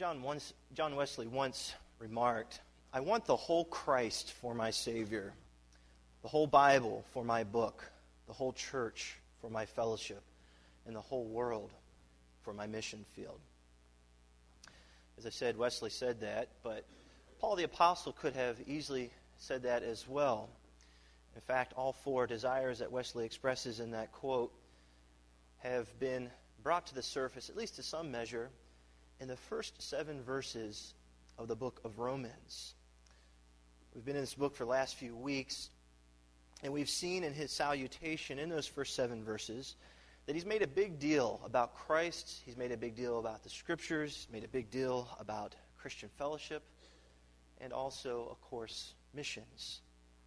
John Wesley once remarked, "I want the whole Christ for my Savior, the whole Bible for my book, the whole church for my fellowship, and the whole world for my mission field." As I said, Wesley said that, but Paul the Apostle could have easily said that as well. In fact, all four desires that Wesley expresses in that quote have been brought to the surface, at least to some measure, in the first 7 verses of the book of Romans. We've been in this book for the last few weeks, and we've seen in his salutation in those first 7 verses that he's made a big deal about Christ, he's made a big deal about the Scriptures, he's made a big deal about Christian fellowship, and also, of course, missions.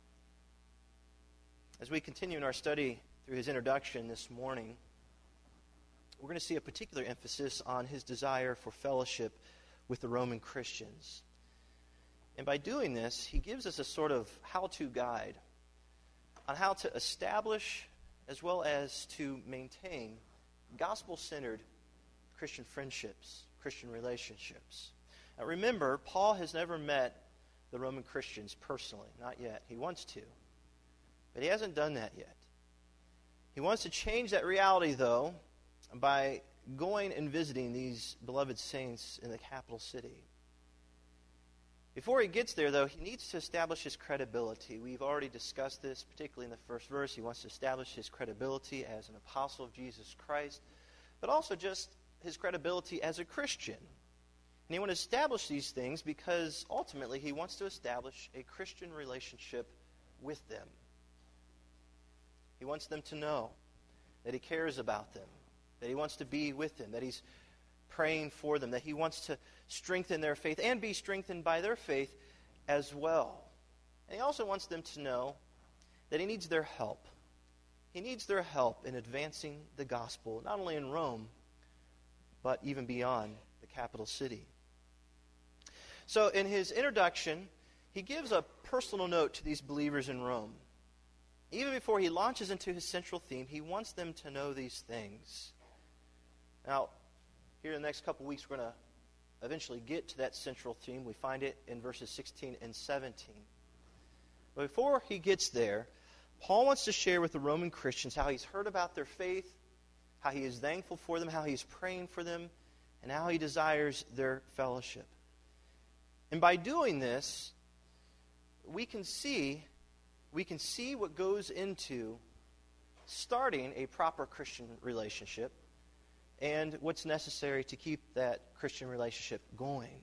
As we continue in our study through his introduction this morning, we're going to see a particular emphasis on his desire for fellowship with the Roman Christians. And by doing this, he gives us a sort of how-to guide on how to establish as well as to maintain gospel-centered Christian friendships, Christian relationships. Now remember, Paul has never met the Roman Christians personally, not yet. He wants to, but he hasn't done that yet. He wants to change that reality, though, by going and visiting these beloved saints in the capital city. Before he gets there, though, he needs to establish his credibility. We've already discussed this, particularly in the first verse. He wants to establish his credibility as an apostle of Jesus Christ, but also just his credibility as a Christian. And he wants to establish these things because ultimately he wants to establish a Christian relationship with them. He wants them to know that he cares about them, that he wants to be with them, that he's praying for them, that he wants to strengthen their faith and be strengthened by their faith as well. And he also wants them to know that he needs their help. He needs their help in advancing the gospel, not only in Rome, but even beyond the capital city. So in his introduction, he gives a personal note to these believers in Rome. Even before he launches into his central theme, he wants them to know these things. Now, here in the next couple weeks, we're going to eventually get to that central theme. We find it in verses 16 and 17. But before he gets there, Paul wants to share with the Roman Christians how he's heard about their faith, how he is thankful for them, how he's praying for them, and how he desires their fellowship. And by doing this, we can see what goes into starting a proper Christian relationship and what's necessary to keep that Christian relationship going.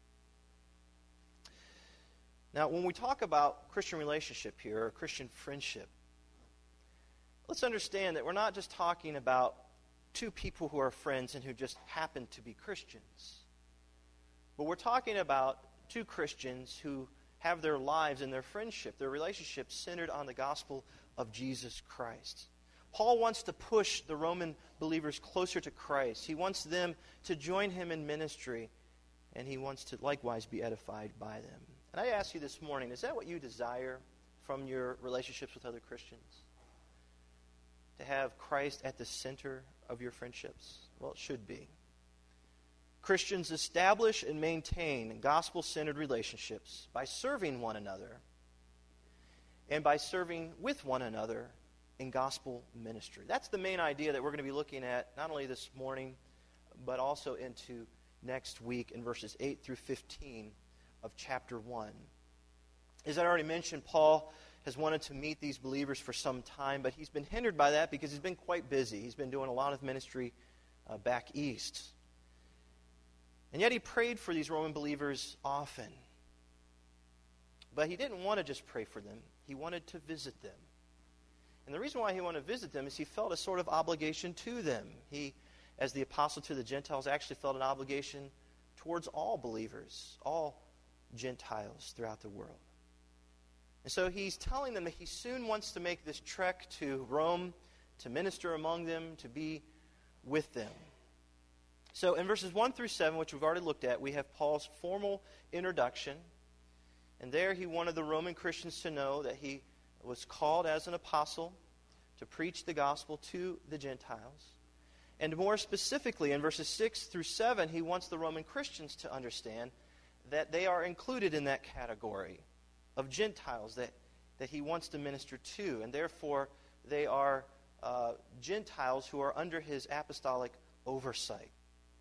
Now, when we talk about Christian relationship here, or Christian friendship, let's understand that we're not just talking about two people who are friends and who just happen to be Christians. But we're talking about two Christians who have their lives and their friendship, their relationships centered on the gospel of Jesus Christ. Paul wants to push the Roman believers closer to Christ. He wants them to join him in ministry, and he wants to likewise be edified by them. And I ask you this morning, is that what you desire from your relationships with other Christians? To have Christ at the center of your friendships? Well, it should be. Christians establish and maintain gospel-centered relationships by serving one another and by serving with one another in gospel ministry. That's the main idea that we're going to be looking at not only this morning, but also into next week in verses 8 through 15 of chapter 1. As I already mentioned, Paul has wanted to meet these believers for some time, but he's been hindered by that because he's been quite busy. He's been doing a lot of ministry back east. And yet he prayed for these Roman believers often. But he didn't want to just pray for them. He wanted to visit them. And the reason why he wanted to visit them is he felt a sort of obligation to them. He, as the apostle to the Gentiles, actually felt an obligation towards all believers, all Gentiles throughout the world. And so he's telling them that he soon wants to make this trek to Rome, to minister among them, to be with them. So in verses 1 through 7, which we've already looked at, we have Paul's formal introduction. And there he wanted the Roman Christians to know that he was called as an apostle to preach the gospel to the Gentiles. And more specifically, in verses 6 through 7, he wants the Roman Christians to understand that they are included in that category of Gentiles that he wants to minister to. And therefore, they are Gentiles who are under his apostolic oversight.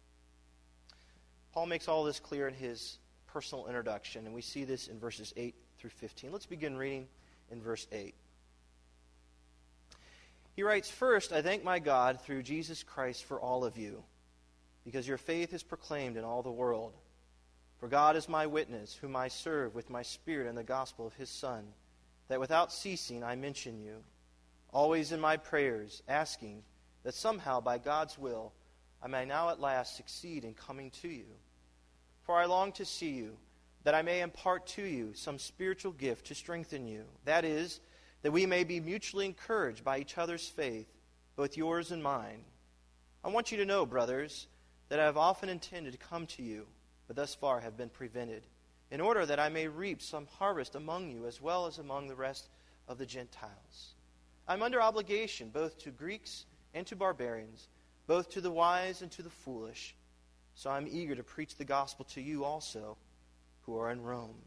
Paul makes all this clear in his personal introduction, and we see this in verses 8 through 15. Let's begin reading in verse 8. He writes, "First, I thank my God through Jesus Christ for all of you, because your faith is proclaimed in all the world. For God is my witness, whom I serve with my spirit in the gospel of his Son, that without ceasing I mention you, always in my prayers, asking that somehow by God's will I may now at last succeed in coming to you. For I long to see you, that I may impart to you some spiritual gift to strengthen you. That is, that we may be mutually encouraged by each other's faith, both yours and mine. I want you to know, brothers, that I have often intended to come to you, but thus far have been prevented, in order that I may reap some harvest among you as well as among the rest of the Gentiles. I am under obligation both to Greeks and to barbarians, both to the wise and to the foolish. So I am eager to preach the gospel to you also who are in Rome."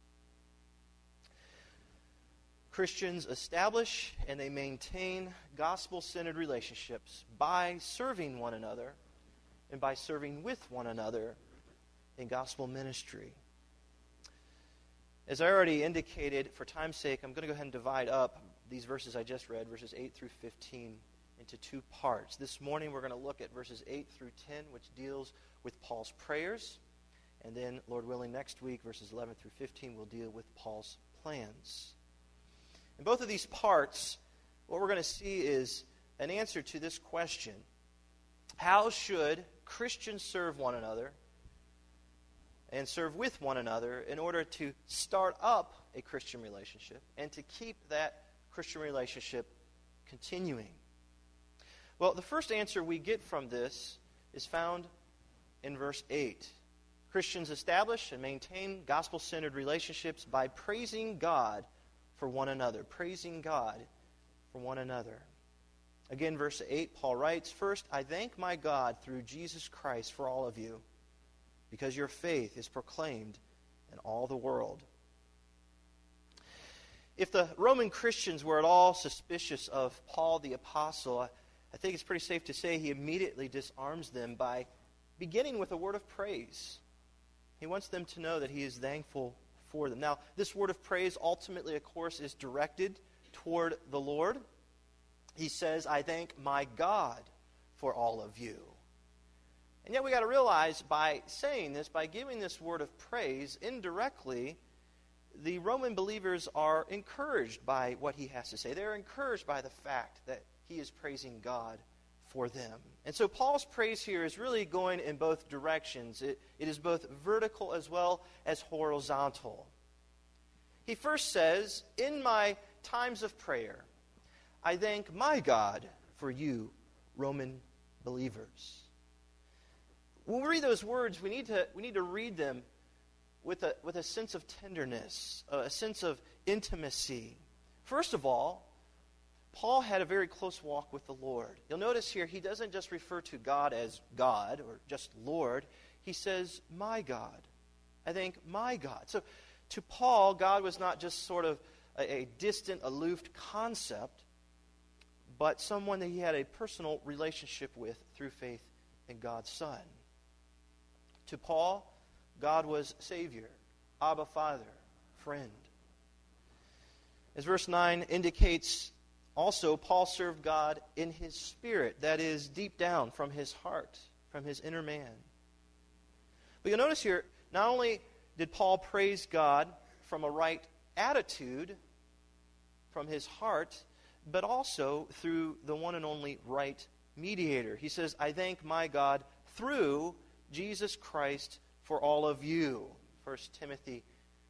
Christians establish and they maintain gospel-centered relationships by serving one another and by serving with one another in gospel ministry. As I already indicated, for time's sake, I'm going to go ahead and divide up these verses I just read, verses 8 through 15, into two parts. This morning we're going to look at verses 8 through 10, which deals with Paul's prayers. And then, Lord willing, next week, verses 11 through 15, we'll deal with Paul's plans. In both of these parts, what we're going to see is an answer to this question: how should Christians serve one another and serve with one another in order to start up a Christian relationship and to keep that Christian relationship continuing? Well, the first answer we get from this is found in verse 8. Christians establish and maintain gospel-centered relationships by praising God for one another. Praising God for one another. Again, verse 8, Paul writes, "First, I thank my God through Jesus Christ for all of you, because your faith is proclaimed in all the world." If the Roman Christians were at all suspicious of Paul the Apostle, I think it's pretty safe to say he immediately disarms them by beginning with a word of praise. He wants them to know that he is thankful for them. Now, this word of praise ultimately, of course, is directed toward the Lord. He says, "I thank my God for all of you." And yet we got to realize by saying this, by giving this word of praise, indirectly, the Roman believers are encouraged by what he has to say. They're encouraged by the fact that he is praising God for them. And so Paul's praise here is really going in both directions. It is both vertical as well as horizontal. He first says, "In my times of prayer, I thank my God for you, Roman believers." When we read those words, we need to read them with a sense of tenderness, a sense of intimacy. First of all, Paul had a very close walk with the Lord. You'll notice here he doesn't just refer to God as God or just Lord. He says, "My God." I thank my God. So to Paul, God was not just sort of a distant, aloof concept, but someone that he had a personal relationship with through faith in God's Son. To Paul, God was Savior, Abba Father, friend. As verse 9 indicates, also, Paul served God in his spirit, that is, deep down from his heart, from his inner man. But you'll notice here, not only did Paul praise God from a right attitude, from his heart, but also through the one and only right mediator. He says, "I thank my God through Jesus Christ for all of you." 1 Timothy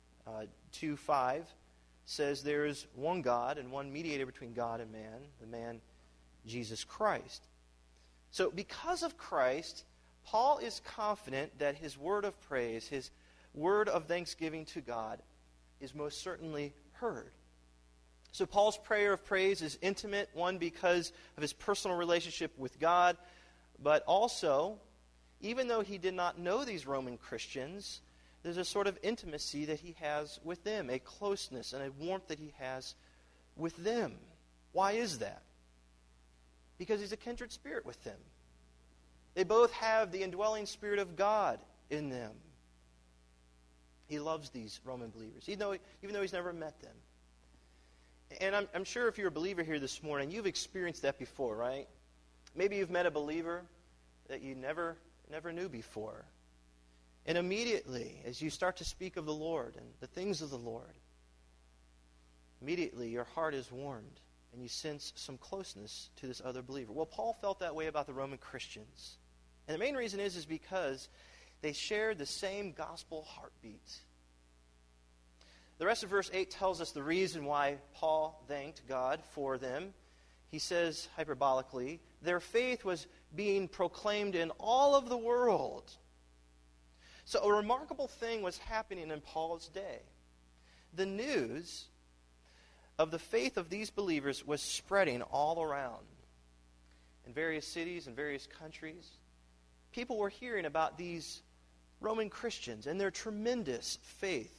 2:5 says there is one God and one mediator between God and man, the man Jesus Christ. So because of Christ, Paul is confident that his word of praise, his word of thanksgiving to God, is most certainly heard. So Paul's prayer of praise is intimate, one, because of his personal relationship with God, But also, even though he did not know these Roman Christians, there's a sort of intimacy that he has with them, a closeness and a warmth that he has with them. Why is that? Because he's a kindred spirit with them. They both have the indwelling Spirit of God in them. He loves these Roman believers, even though he's never met them. And I'm sure if you're a believer here this morning, you've experienced that before, right? Maybe you've met a believer that you never knew before. And immediately, as you start to speak of the Lord and the things of the Lord, immediately your heart is warmed and you sense some closeness to this other believer. Well, Paul felt that way about the Roman Christians. And the main reason is because they shared the same gospel heartbeat. The rest of verse 8 tells us the reason why Paul thanked God for them. He says, hyperbolically, their faith was being proclaimed in all of the world. So a remarkable thing was happening in Paul's day. The news of the faith of these believers was spreading all around. In various cities and various countries, people were hearing about these Roman Christians and their tremendous faith.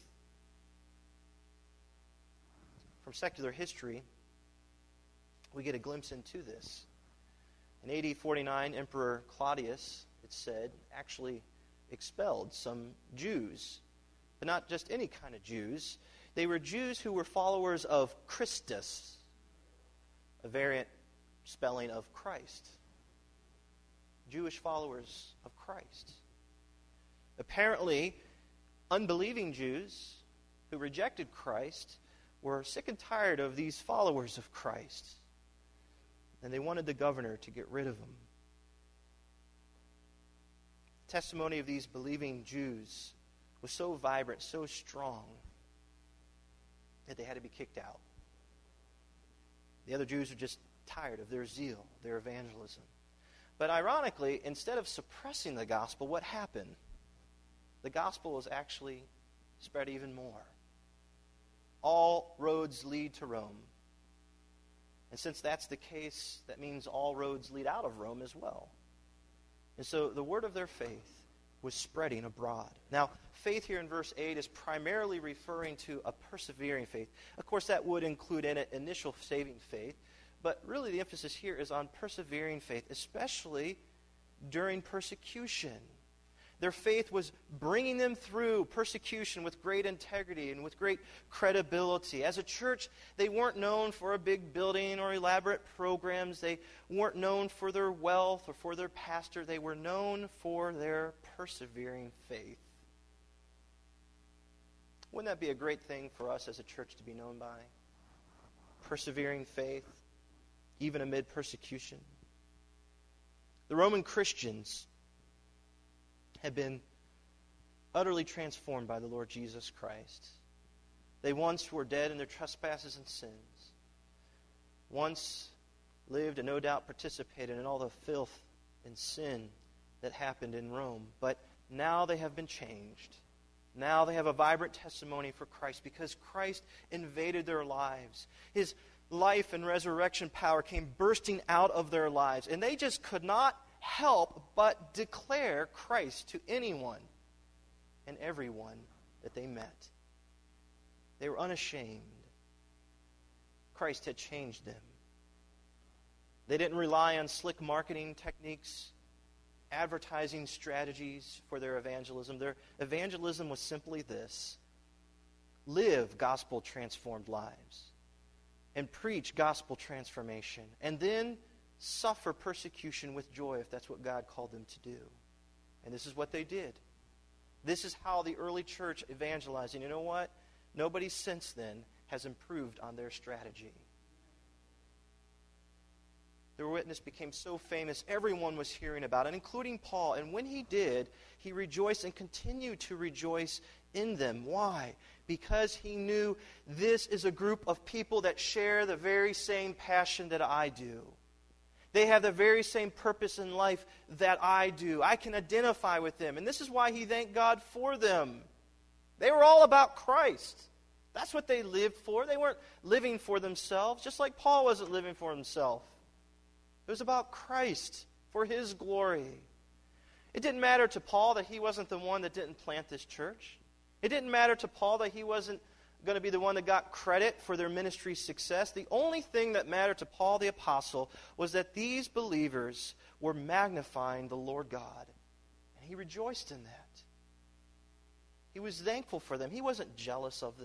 From secular history, we get a glimpse into this. In AD 49, Emperor Claudius, it's said, actually expelled some Jews. But not just any kind of Jews. They were Jews who were followers of Christus, a variant spelling of Christ. Jewish followers of Christ. Apparently, unbelieving Jews who rejected Christ were sick and tired of these followers of Christ. And they wanted the governor to get rid of them. The testimony of these believing Jews was so vibrant, so strong, that they had to be kicked out. The other Jews were just tired of their zeal, their evangelism. But ironically, instead of suppressing the gospel, what happened? The gospel was actually spread even more. All roads lead to Rome. And since that's the case, that means all roads lead out of Rome as well. And so the word of their faith was spreading abroad. Now, faith here in verse 8 is primarily referring to a persevering faith. Of course, that would include in it initial saving faith, but really the emphasis here is on persevering faith, especially during persecution. Their faith was bringing them through persecution with great integrity and with great credibility. As a church, they weren't known for a big building or elaborate programs. They weren't known for their wealth or for their pastor. They were known for their persevering faith. Wouldn't that be a great thing for us as a church to be known by? Persevering faith, even amid persecution. The Roman Christians had been utterly transformed by the Lord Jesus Christ. They once were dead in their trespasses and sins. Once lived and no doubt participated in all the filth and sin that happened in Rome. But now they have been changed. Now they have a vibrant testimony for Christ because Christ invaded their lives. His life and resurrection power came bursting out of their lives. And they just could not help but declare Christ to anyone and everyone that they met. They were unashamed. Christ had changed them. They didn't rely on slick marketing techniques, advertising strategies for their evangelism. Their evangelism was simply this: live gospel-transformed lives and preach gospel transformation, and then suffer persecution with joy if that's what God called them to do. And this is what they did. This is how the early church evangelized. And you know what? Nobody since then has improved on their strategy. Their witness became so famous, everyone was hearing about it, including Paul. And when he did, he rejoiced and continued to rejoice in them. Why? Because he knew this is a group of people that share the very same passion that I do. They have the very same purpose in life that I do. I can identify with them. And this is why he thanked God for them. They were all about Christ. That's what they lived for. They weren't living for themselves, just like Paul wasn't living for himself. It was about Christ for His glory. It didn't matter to Paul that he wasn't the one that didn't plant this church. It didn't matter to Paul that he wasn't going to be the one that got credit for their ministry success. The only thing that mattered to Paul the apostle was that these believers were magnifying the Lord God. And he rejoiced in that. He was thankful for them. He wasn't jealous of them.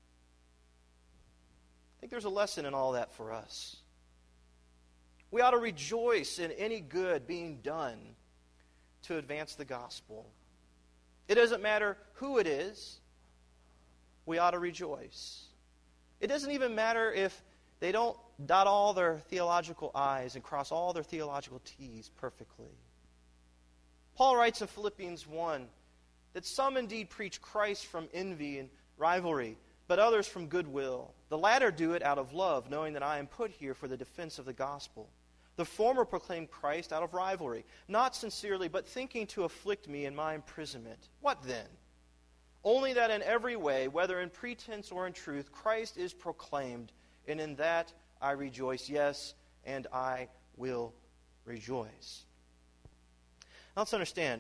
I think there's a lesson in all that for us. We ought to rejoice in any good being done to advance the gospel. It doesn't matter who it is. We ought to rejoice. It doesn't even matter if they don't dot all their theological I's and cross all their theological T's perfectly. Paul writes in Philippians 1 that some indeed preach Christ from envy and rivalry, but others from goodwill. The latter do it out of love, knowing that I am put here for the defense of the gospel. The former proclaim Christ out of rivalry, not sincerely, but thinking to afflict me in my imprisonment. What then? Only that in every way, whether in pretense or in truth, Christ is proclaimed, and in that I rejoice. Yes, and I will rejoice. Now let's understand,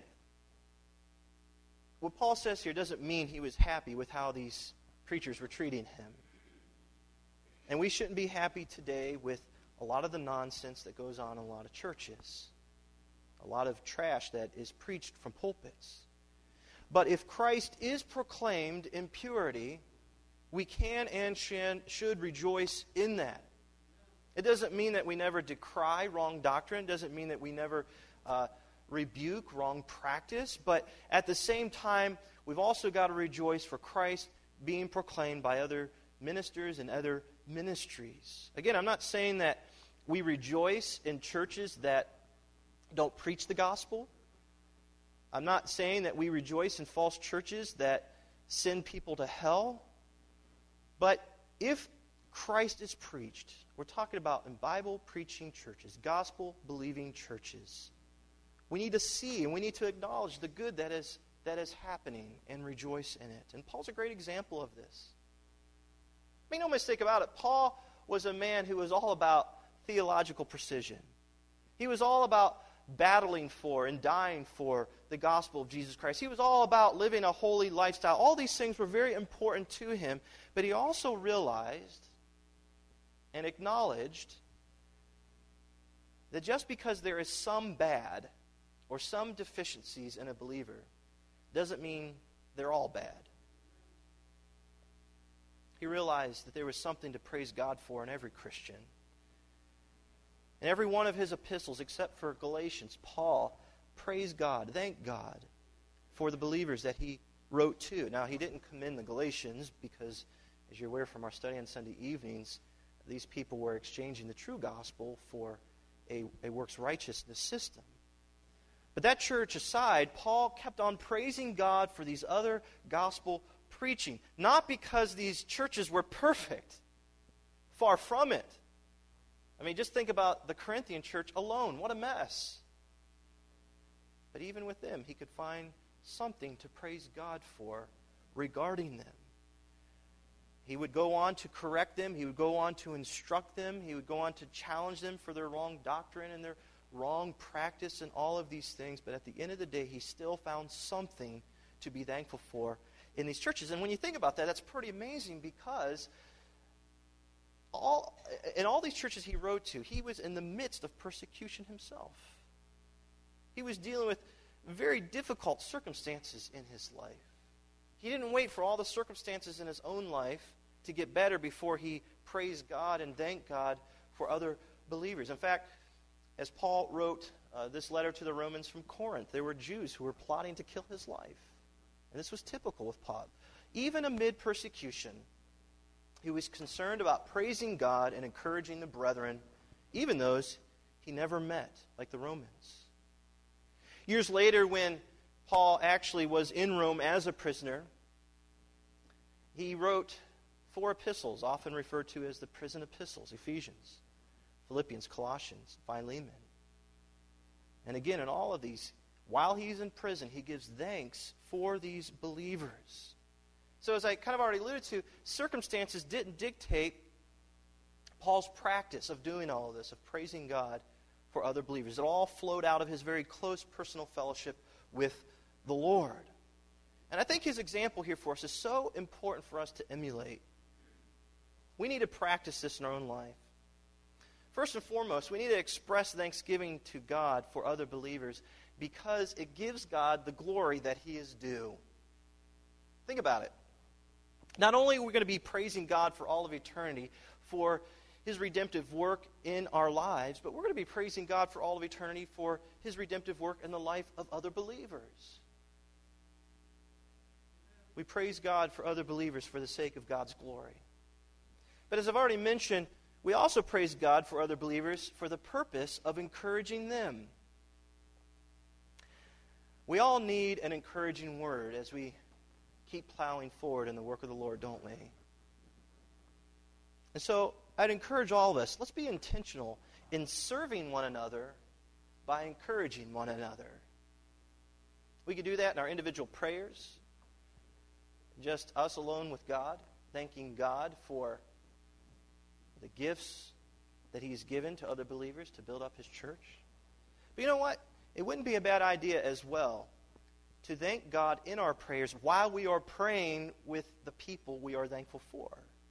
what Paul says here doesn't mean he was happy with how these preachers were treating him. And we shouldn't be happy today with a lot of the nonsense that goes on in a lot of churches. A lot of trash that is preached from pulpits. But if Christ is proclaimed in purity, we can and should rejoice in that. It doesn't mean that we never decry wrong doctrine. It doesn't mean that we never rebuke wrong practice. But at the same time, we've also got to rejoice for Christ being proclaimed by other ministers and other ministries. Again, I'm not saying that we rejoice in churches that don't preach the gospel. I'm not saying that we rejoice in false churches that send people to hell. But if Christ is preached, we're talking about in Bible-preaching churches, gospel-believing churches, we need to see and we need to acknowledge the good that is happening and rejoice in it. And Paul's a great example of this. Make no mistake about it, Paul was a man who was all about theological precision. He was all about battling for and dying for the gospel of Jesus Christ. He was all about living a holy lifestyle. All these things were very important to him, but he also realized and acknowledged that just because there is some bad or some deficiencies in a believer doesn't mean they're all bad. He realized that there was something to praise God for in every Christian. In every one of his epistles, except for Galatians, Paul praised God, thanked God for the believers that he wrote to. Now, he didn't commend the Galatians because, as you're aware from our study on Sunday evenings, these people were exchanging the true gospel for a works righteousness system. But that church aside, Paul kept on praising God for these other gospel preaching. Not because these churches were perfect. Far from it. I mean, just think about the Corinthian church alone. What a mess. But even with them, he could find something to praise God for regarding them. He would go on to correct them. He would go on to instruct them. He would go on to challenge them for their wrong doctrine and their wrong practice and all of these things. But at the end of the day, he still found something to be thankful for in these churches. And when you think about that, that's pretty amazing because in all these churches he wrote to, he was in the midst of persecution himself. He was dealing with very difficult circumstances in his life. He didn't wait for all the circumstances in his own life to get better before he praised God and thanked God for other believers. In fact, as Paul wrote this letter to the Romans from Corinth, there were Jews who were plotting to kill his life. And this was typical with Paul. Even amid persecution, he was concerned about praising God and encouraging the brethren, even those he never met, like the Romans. Years later, when Paul actually was in Rome as a prisoner, he wrote 4 epistles, often referred to as the prison epistles: Ephesians, Philippians, Colossians, Philemon. And again, in all of these, while he's in prison, he gives thanks for these believers. So as I kind of already alluded to, circumstances didn't dictate Paul's practice of doing all of this, of praising God for other believers. It all flowed out of his very close personal fellowship with the Lord. And I think his example here for us is so important for us to emulate. We need to practice this in our own life. First and foremost, we need to express thanksgiving to God for other believers because it gives God the glory that he is due. Think about it. Not only are we going to be praising God for all of eternity for his redemptive work in our lives, but we're going to be praising God for all of eternity for his redemptive work in the life of other believers. We praise God for other believers for the sake of God's glory. But as I've already mentioned, we also praise God for other believers for the purpose of encouraging them. We all need an encouraging word as we keep plowing forward in the work of the Lord, don't we? And so I'd encourage all of us, let's be intentional in serving one another by encouraging one another. We can do that in our individual prayers, just us alone with God, thanking God for the gifts that he's given to other believers to build up his church. But you know what? It wouldn't be a bad idea as well to thank God in our prayers while we are praying with the people we are thankful for,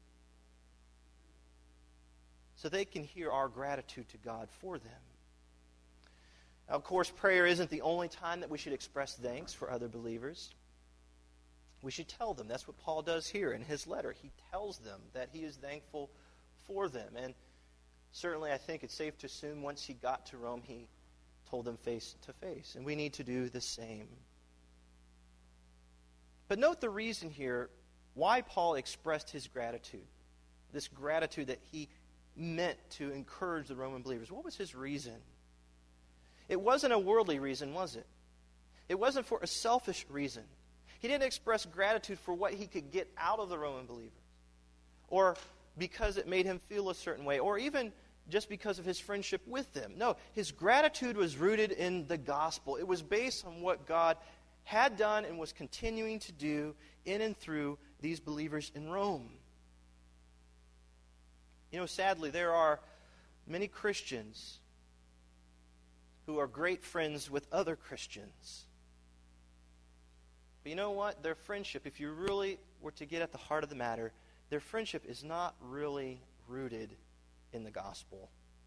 so they can hear our gratitude to God for them. Now, of course, prayer isn't the only time that we should express thanks for other believers. We should tell them. That's what Paul does here in his letter. He tells them that he is thankful for them. And certainly I think it's safe to assume once he got to Rome, he told them face to face. And we need to do the same. But note the reason here why Paul expressed his gratitude. This gratitude that he meant to encourage the Roman believers. What was his reason? It wasn't a worldly reason, was it? It wasn't for a selfish reason. He didn't express gratitude for what he could get out of the Roman believers, or because it made him feel a certain way, or even just because of his friendship with them. No, his gratitude was rooted in the gospel. It was based on what God had done and was continuing to do in and through these believers in Rome. You know, sadly, there are many Christians who are great friends with other Christians. But you know what? Their friendship, if you really were to get at the heart of the matter, their friendship is not really rooted in the gospel.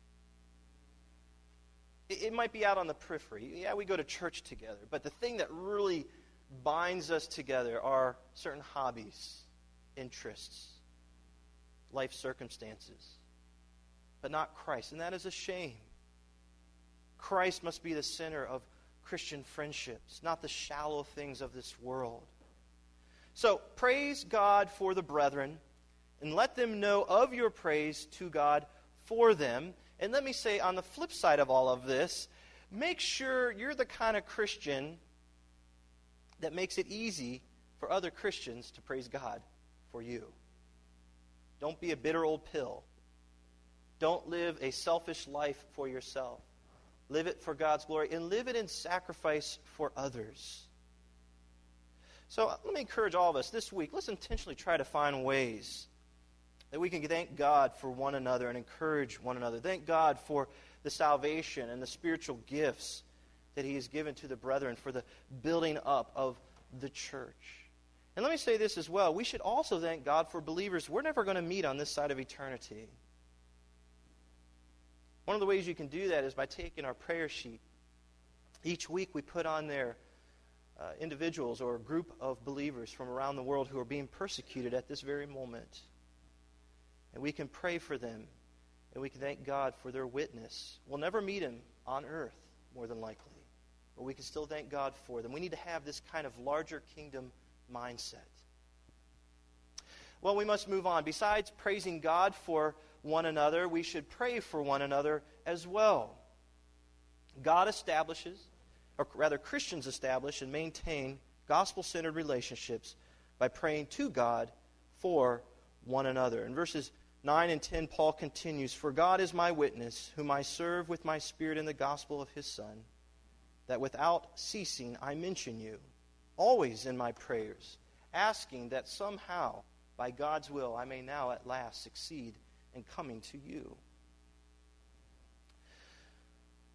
It might be out on the periphery. Yeah, we go to church together. But the thing that really binds us together are certain hobbies, interests, life circumstances, but not Christ. And that is a shame. Christ must be the center of Christian friendships, not the shallow things of this world. So praise God for the brethren, and let them know of your praise to God for them. And let me say, on the flip side of all of this, make sure you're the kind of Christian that makes it easy for other Christians to praise God for you. Don't be a bitter old pill. Don't live a selfish life for yourself. Live it for God's glory, and live it in sacrifice for others. So let me encourage all of us this week, let's intentionally try to find ways that we can thank God for one another and encourage one another. Thank God for the salvation and the spiritual gifts that he has given to the brethren for the building up of the church. And let me say this as well. We should also thank God for believers we're never going to meet on this side of eternity. One of the ways you can do that is by taking our prayer sheet. Each week we put on there individuals or a group of believers from around the world who are being persecuted at this very moment. And we can pray for them, and we can thank God for their witness. We'll never meet him on earth, more than likely, but we can still thank God for them. We need to have this kind of larger kingdom mindset. Well, we must move on. Besides praising God for one another, we should pray for one another as well. God establishes, or rather Christians establish and maintain gospel-centered relationships by praying to God for one another. In verses 9 and 10, Paul continues, "For God is my witness, whom I serve with my spirit in the gospel of his Son, that without ceasing I mention you, always in my prayers, asking that somehow, by God's will, I may now at last succeed in coming to you."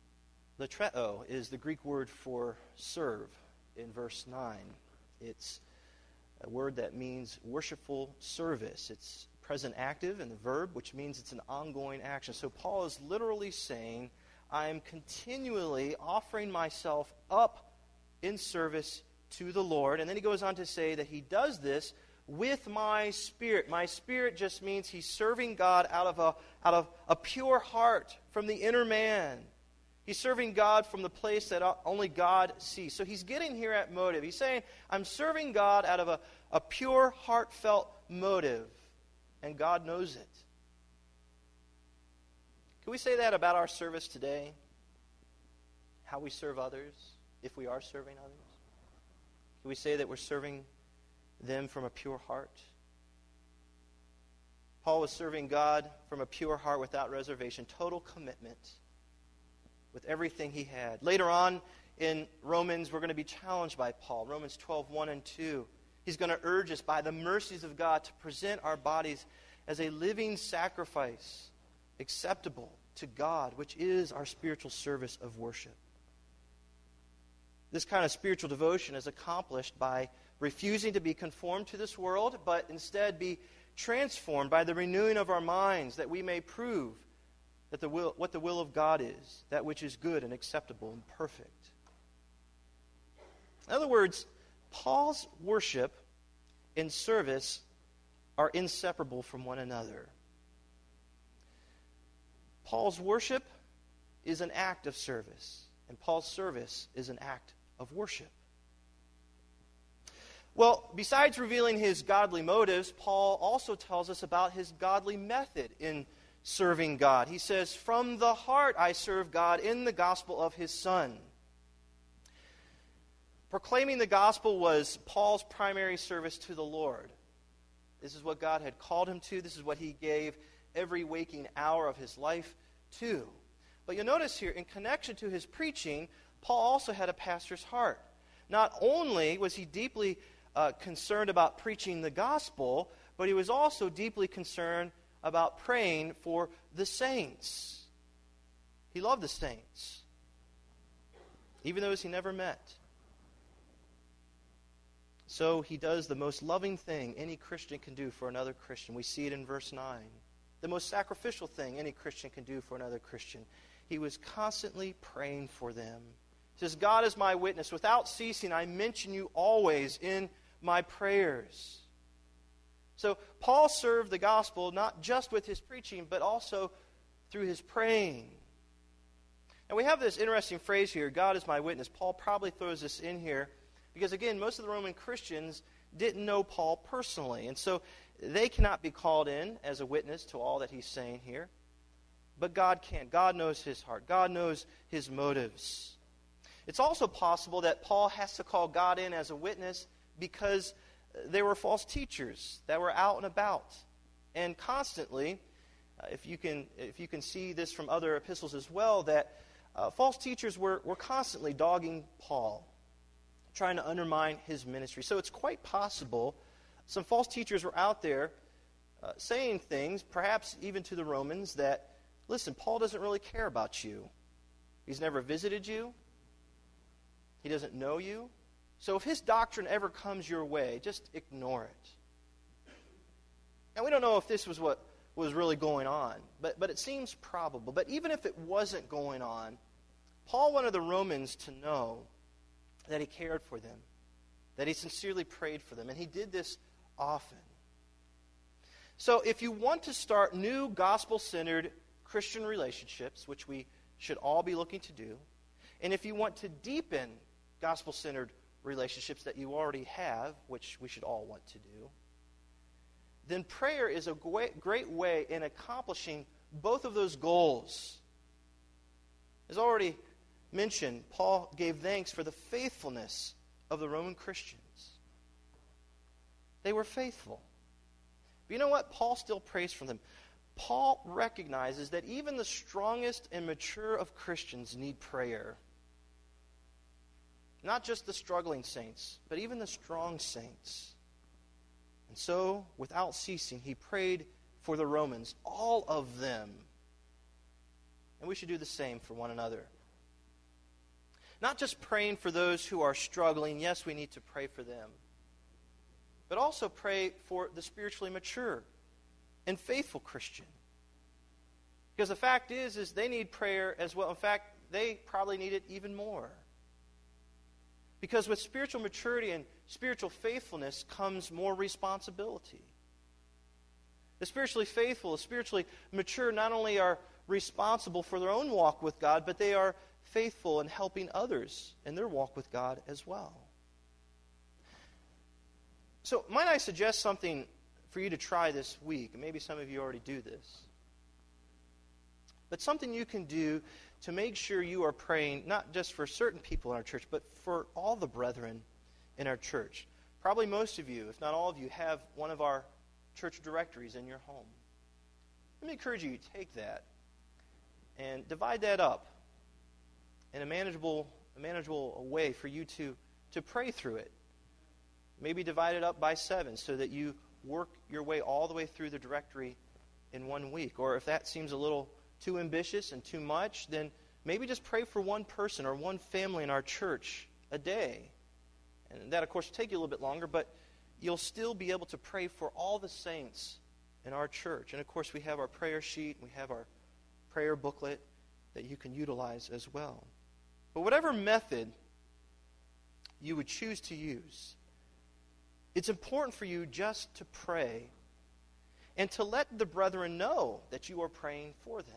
Latreo is the Greek word for serve in verse 9. It's a word that means worshipful service. It's present active in the verb, which means it's an ongoing action. So Paul is literally saying, I am continually offering myself up in service to the Lord. And then he goes on to say that he does this with my spirit. My spirit just means he's serving God out of a pure heart from the inner man. He's serving God from the place that only God sees. So he's getting here at motive. He's saying, I'm serving God out of a pure, heartfelt motive. And God knows it. Can we say that about our service today? How we serve others, if we are serving others? Can we say that we're serving them from a pure heart? Paul was serving God from a pure heart without reservation, total commitment with everything he had. Later on in Romans, we're going to be challenged by Paul. Romans 12, 1 and 2. He's going to urge us by the mercies of God to present our bodies as a living sacrifice, acceptable to God, which is our spiritual service of worship. This kind of spiritual devotion is accomplished by refusing to be conformed to this world, but instead be transformed by the renewing of our minds, that we may prove that what the will of God is, that which is good and acceptable and perfect. In other words, Paul's worship and service are inseparable from one another. Paul's worship is an act of service, and Paul's service is an act of worship. Well, besides revealing his godly motives, Paul also tells us about his godly method in serving God. He says, from the heart I serve God in the gospel of his Son. Proclaiming the gospel was Paul's primary service to the Lord. This is what God had called him to. This is what he gave every waking hour of his life to. But you'll notice here, in connection to his preaching, Paul also had a pastor's heart. Not only was he deeply concerned about preaching the gospel, but he was also deeply concerned about praying for the saints. He loved the saints, even those he never met. So he does the most loving thing any Christian can do for another Christian. We see it in verse 9. The most sacrificial thing any Christian can do for another Christian. He was constantly praying for them. He says, God is my witness. Without ceasing, I mention you always in my prayers. So Paul served the gospel not just with his preaching, but also through his praying. And we have this interesting phrase here, God is my witness. Paul probably throws this in here because, again, most of the Roman Christians didn't know Paul personally. And so they cannot be called in as a witness to all that he's saying here. But God can. God knows his heart. God knows his motives. It's also possible that Paul has to call God in as a witness because there were false teachers that were out and about. And constantly, if you can see this from other epistles as well, that false teachers were constantly dogging Paul, trying to undermine his ministry. So it's quite possible some false teachers were out there saying things, perhaps even to the Romans, that, listen, Paul doesn't really care about you. He's never visited you. He doesn't know you. So if his doctrine ever comes your way, just ignore it. And we don't know if this was what was really going on, but it seems probable. But even if it wasn't going on, Paul wanted the Romans to know that he cared for them, that he sincerely prayed for them, and he did this often. So if you want to start new gospel-centered Christian relationships, which we should all be looking to do, and if you want to deepen gospel-centered relationships that you already have, which we should all want to do, then prayer is a great way in accomplishing both of those goals. As already mentioned, Paul gave thanks for the faithfulness of the Roman Christians. They were faithful. But you know what? Paul still prays for them. Paul recognizes that even the strongest and mature of Christians need prayer. Not just the struggling saints, but even the strong saints. And so, without ceasing, he prayed for the Romans, all of them. And we should do the same for one another. Not just praying for those who are struggling. Yes, we need to pray for them. But also pray for the spiritually mature and faithful Christian. Because the fact is they need prayer as well. In fact, they probably need it even more. Because with spiritual maturity and spiritual faithfulness comes more responsibility. The spiritually faithful, the spiritually mature not only are responsible for their own walk with God, but they are faithful in helping others in their walk with God as well. So, might I suggest something for you to try this week? And maybe some of you already do this. But something you can do to make sure you are praying not just for certain people in our church, but for all the brethren in our church. Probably most of you, if not all of you, have one of our church directories in your home. Let me encourage you to take that and divide that up in a manageable way for you to pray through it. Maybe divide it up by 7 so that you work your way all the way through the directory in 1 week. Or if that seems a little too ambitious and too much, then maybe just pray for one person or one family in our church a day. And that, of course, will take you a little bit longer, but you'll still be able to pray for all the saints in our church. And, of course, we have our prayer sheet, we have our prayer booklet that you can utilize as well. But whatever method you would choose to use, it's important for you just to pray and to let the brethren know that you are praying for them.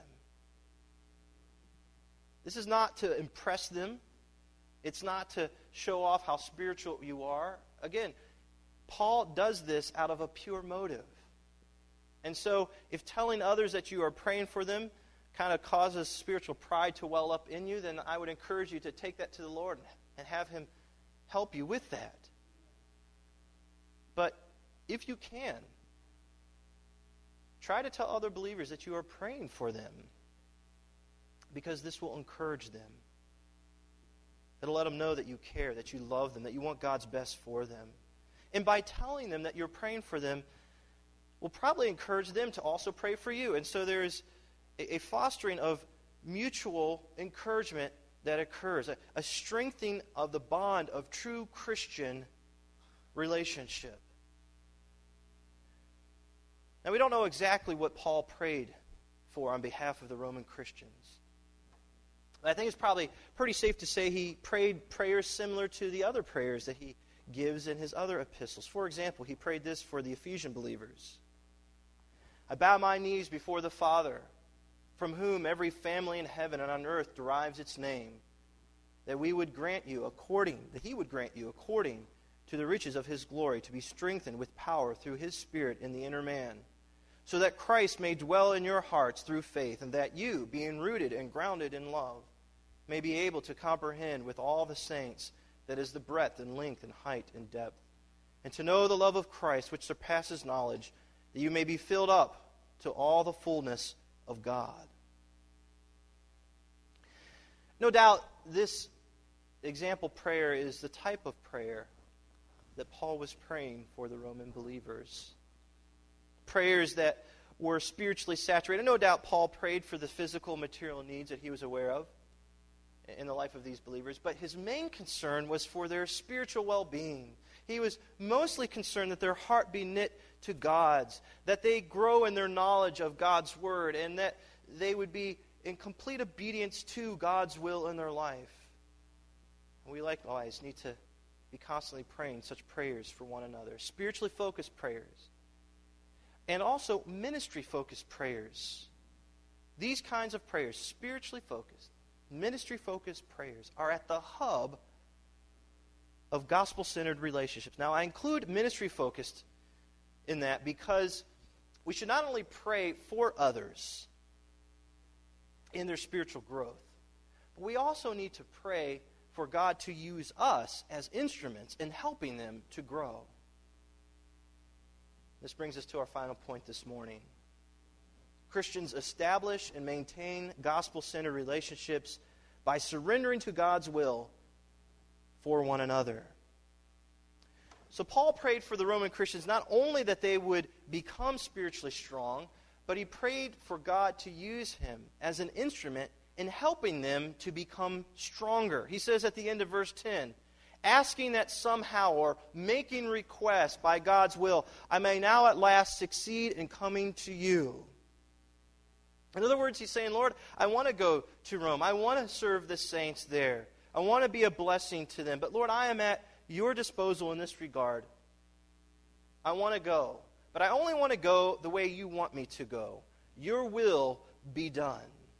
This is not to impress them. It's not to show off how spiritual you are. Again, Paul does this out of a pure motive. And so, if telling others that you are praying for them kind of causes spiritual pride to well up in you, then I would encourage you to take that to the Lord and have Him help you with that. But if you can, try to tell other believers that you are praying for them, because this will encourage them. It'll let them know that you care, that you love them, that you want God's best for them. And by telling them that you're praying for them, will probably encourage them to also pray for you. And so there's a fostering of mutual encouragement that occurs, a strengthening of the bond of true Christian relationship. Now, we don't know exactly what Paul prayed for on behalf of the Roman Christians. I think it's probably pretty safe to say he prayed prayers similar to the other prayers that he gives in his other epistles. For example, he prayed this for the Ephesian believers. I bow my knees before the Father, from whom every family in heaven and on earth derives its name, that he would grant you according to the riches of his glory, to be strengthened with power through his Spirit in the inner man, so that Christ may dwell in your hearts through faith, and that you, being rooted and grounded in love, may be able to comprehend with all the saints that is the breadth and length and height and depth, and to know the love of Christ which surpasses knowledge, that you may be filled up to all the fullness of God. No doubt this example prayer is the type of prayer that Paul was praying for the Roman believers. Prayers that were spiritually saturated. No doubt Paul prayed for the physical, material needs that he was aware of in the life of these believers, but his main concern was for their spiritual well-being. He was mostly concerned that their heart be knit to God's, that they grow in their knowledge of God's Word, and that they would be in complete obedience to God's will in their life. And we likewise need to be constantly praying such prayers for one another. Spiritually focused prayers. And also ministry-focused prayers. These kinds of prayers, spiritually focused, ministry-focused prayers, are at the hub of gospel-centered relationships. Now, I include ministry-focused in that because we should not only pray for others in their spiritual growth, but we also need to pray for God to use us as instruments in helping them to grow. This brings us to our final point this morning. Christians establish and maintain gospel-centered relationships by surrendering to God's will for one another. So Paul prayed for the Roman Christians not only that they would become spiritually strong, but he prayed for God to use him as an instrument in helping them to become stronger. He says at the end of verse 10, asking that somehow or making request by God's will, I may now at last succeed in coming to you. In other words, he's saying, Lord, I want to go to Rome. I want to serve the saints there. I want to be a blessing to them. But Lord, I am at your disposal in this regard. I want to go. But I only want to go the way you want me to go. Your will be done.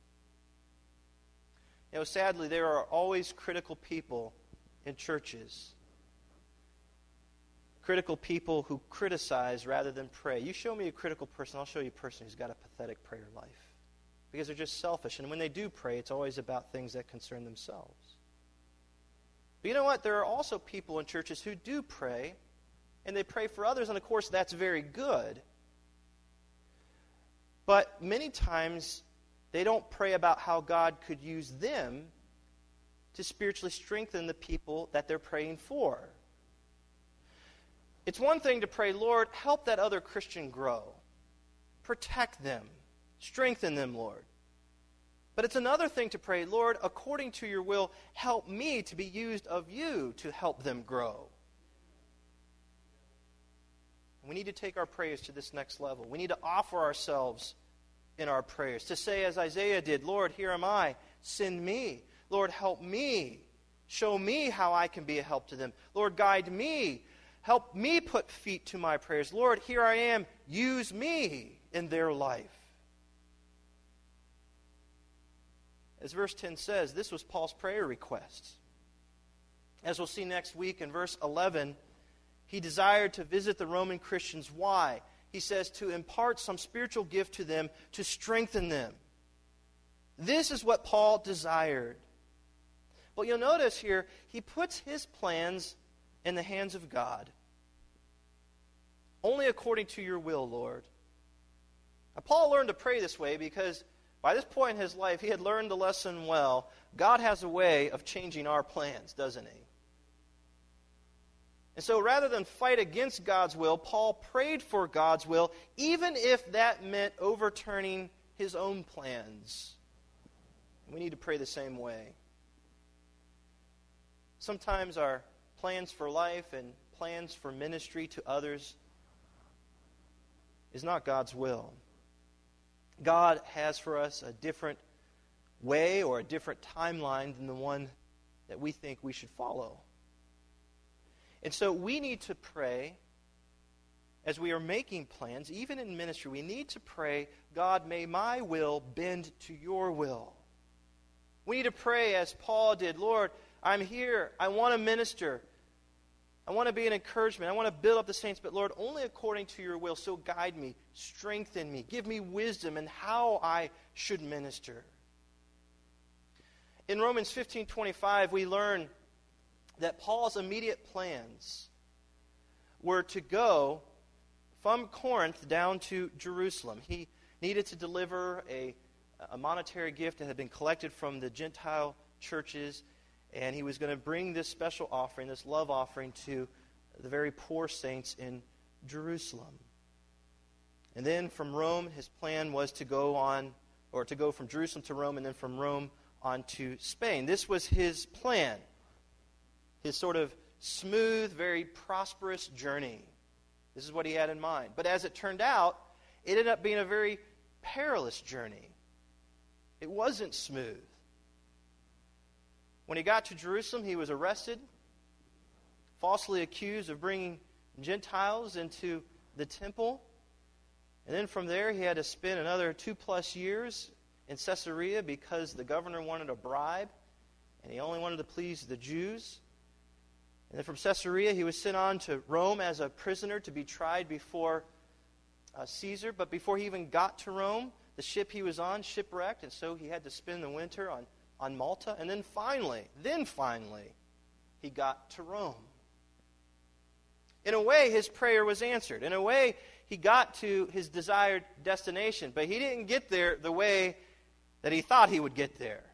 You know, sadly, there are always critical people in churches. Critical people who criticize rather than pray. You show me a critical person, I'll show you a person who's got a pathetic prayer life. Because they're just selfish. And when they do pray, it's always about things that concern themselves. But you know what? There are also people in churches who do pray, and they pray for others, and of course that's very good. But many times they don't pray about how God could use them to spiritually strengthen the people that they're praying for. It's one thing to pray, Lord, help that other Christian grow. Protect them. Strengthen them, Lord. But it's another thing to pray, Lord, according to your will, help me to be used of you to help them grow. We need to take our prayers to this next level. We need to offer ourselves in our prayers. To say as Isaiah did, Lord, here am I, send me. Lord, help me. Show me how I can be a help to them. Lord, guide me. Help me put feet to my prayers. Lord, here I am. Use me in their life. As verse 10 says, this was Paul's prayer request. As we'll see next week in verse 11, he desired to visit the Roman Christians. Why? He says to impart some spiritual gift to them, to strengthen them. This is what Paul desired. But you'll notice here, he puts his plans in the hands of God. Only according to your will, Lord. Now, Paul learned to pray this way because by this point in his life, he had learned the lesson well. God has a way of changing our plans, doesn't he? And so rather than fight against God's will, Paul prayed for God's will, even if that meant overturning his own plans. We need to pray the same way. Sometimes our plans for life and plans for ministry to others is not God's will. God has for us a different way or a different timeline than the one that we think we should follow. And so we need to pray as we are making plans, even in ministry. We need to pray, God, may my will bend to your will. We need to pray as Paul did, Lord, I'm here. I want to minister. I want to be an encouragement. I want to build up the saints, but Lord, only according to your will. So guide me, strengthen me, give me wisdom in how I should minister. In Romans 15:25, we learn that Paul's immediate plans were to go from Corinth down to Jerusalem. He needed to deliver a monetary gift that had been collected from the Gentile churches, and he was going to bring this special offering, this love offering, to the very poor saints in Jerusalem. And then from Rome, his plan was to go on, or to go from Jerusalem to Rome, and then from Rome on to Spain. This was his plan. His sort of smooth, very prosperous journey. This is what he had in mind. But as it turned out, it ended up being a very perilous journey. It wasn't smooth. When he got to Jerusalem, he was arrested, falsely accused of bringing Gentiles into the temple. And then from there, he had to spend another 2+ years in Caesarea because the governor wanted a bribe, and he only wanted to please the Jews. And then from Caesarea, he was sent on to Rome as a prisoner to be tried before Caesar. But before he even got to Rome, the ship he was on shipwrecked, and so he had to spend the winter on Malta. And then finally, he got to Rome. In a way, his prayer was answered. In a way, he got to his desired destination. But he didn't get there the way that he thought he would get there.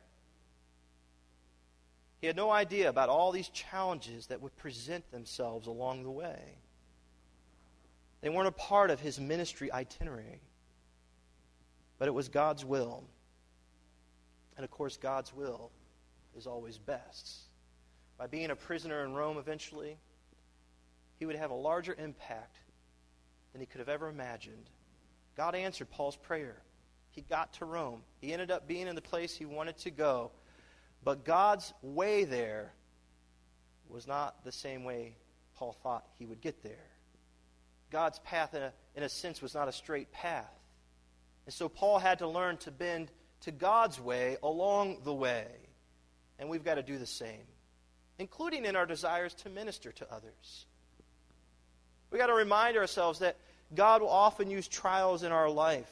He had no idea about all these challenges that would present themselves along the way. They weren't a part of his ministry itinerary. But it was God's will. And of course, God's will is always best. By being a prisoner in Rome eventually, he would have a larger impact than he could have ever imagined. God answered Paul's prayer. He got to Rome. He ended up being in the place he wanted to go. But God's way there was not the same way Paul thought he would get there. God's path, in a sense, was not a straight path. And so Paul had to learn to bend to God's way along the way. And we've got to do the same, including in our desires to minister to others. We've got to remind ourselves that God will often use trials in our life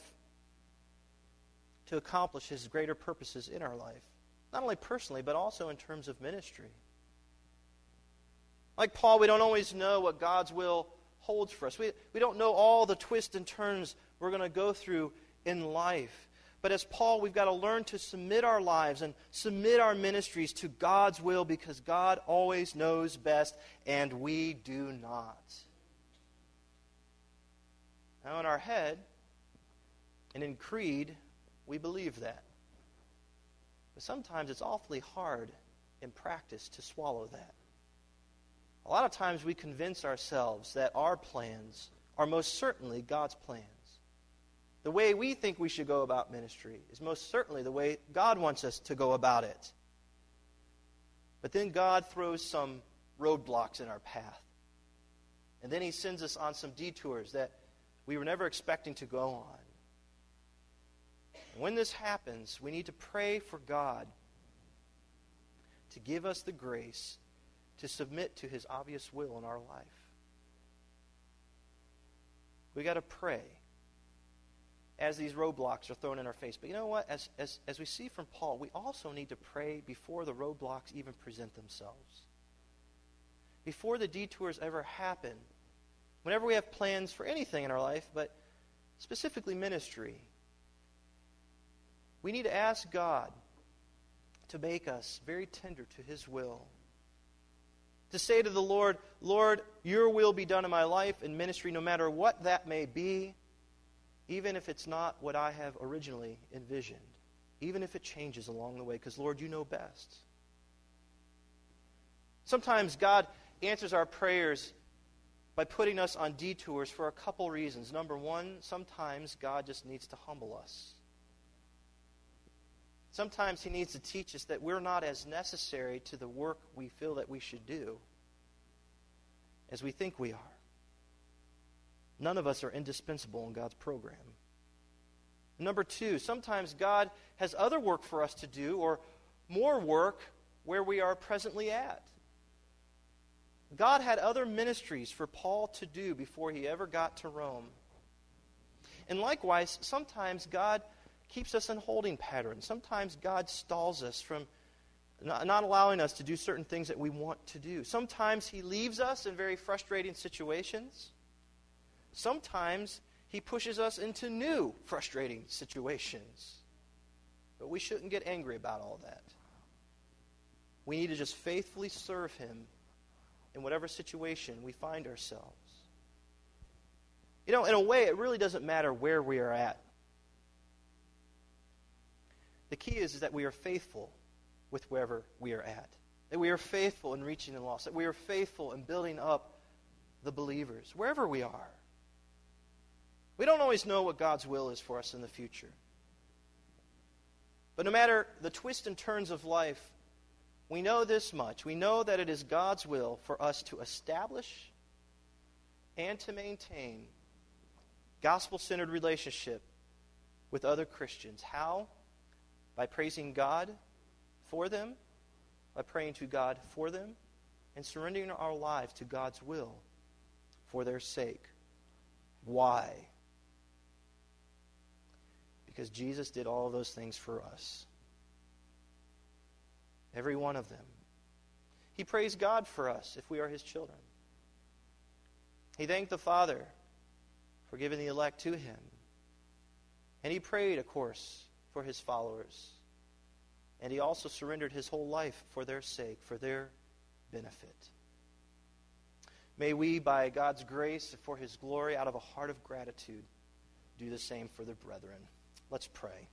to accomplish His greater purposes in our life. Not only personally, but also in terms of ministry. Like Paul, we don't always know what God's will holds for us. We don't know all the twists and turns we're going to go through in life. But as Paul, we've got to learn to submit our lives and submit our ministries to God's will, because God always knows best and we do not. Now in our head and in creed, we believe that. But sometimes it's awfully hard in practice to swallow that. A lot of times we convince ourselves that our plans are most certainly God's plans. The way we think we should go about ministry is most certainly the way God wants us to go about it. But then God throws some roadblocks in our path. And then He sends us on some detours that we were never expecting to go on. And when this happens, we need to pray for God to give us the grace to submit to His obvious will in our life. We got to pray as these roadblocks are thrown in our face. But you know what? As we see from Paul, we also need to pray before the roadblocks even present themselves. Before the detours ever happen, whenever we have plans for anything in our life, but specifically ministry, we need to ask God to make us very tender to His will. To say to the Lord, Lord, your will be done in my life and ministry, no matter what that may be, even if it's not what I have originally envisioned, even if it changes along the way, because, Lord, you know best. Sometimes God answers our prayers by putting us on detours for a couple reasons. Number one, sometimes God just needs to humble us. Sometimes He needs to teach us that we're not as necessary to the work we feel that we should do as we think we are. None of us are indispensable in God's program. Number two, sometimes God has other work for us to do, or more work where we are presently at. God had other ministries for Paul to do before he ever got to Rome. And likewise, sometimes God keeps us in holding patterns. Sometimes God stalls us from not allowing us to do certain things that we want to do. Sometimes He leaves us in very frustrating situations. Sometimes He pushes us into new frustrating situations. But we shouldn't get angry about all that. We need to just faithfully serve Him in whatever situation we find ourselves. You know, in a way, it really doesn't matter where we are at. The key is that we are faithful with wherever we are at. That we are faithful in reaching the lost. That we are faithful in building up the believers, wherever we are. We don't always know what God's will is for us in the future. But no matter the twists and turns of life, we know this much. We know that it is God's will for us to establish and to maintain gospel-centered relationship with other Christians. How? By praising God for them, by praying to God for them, and surrendering our lives to God's will for their sake. Why? Because Jesus did all of those things for us. Every one of them. He praised God for us if we are His children. He thanked the Father for giving the elect to Him. And He prayed, of course, for His followers. And He also surrendered His whole life for their sake, for their benefit. May we, by God's grace and for His glory, out of a heart of gratitude, do the same for the brethren. Let's pray.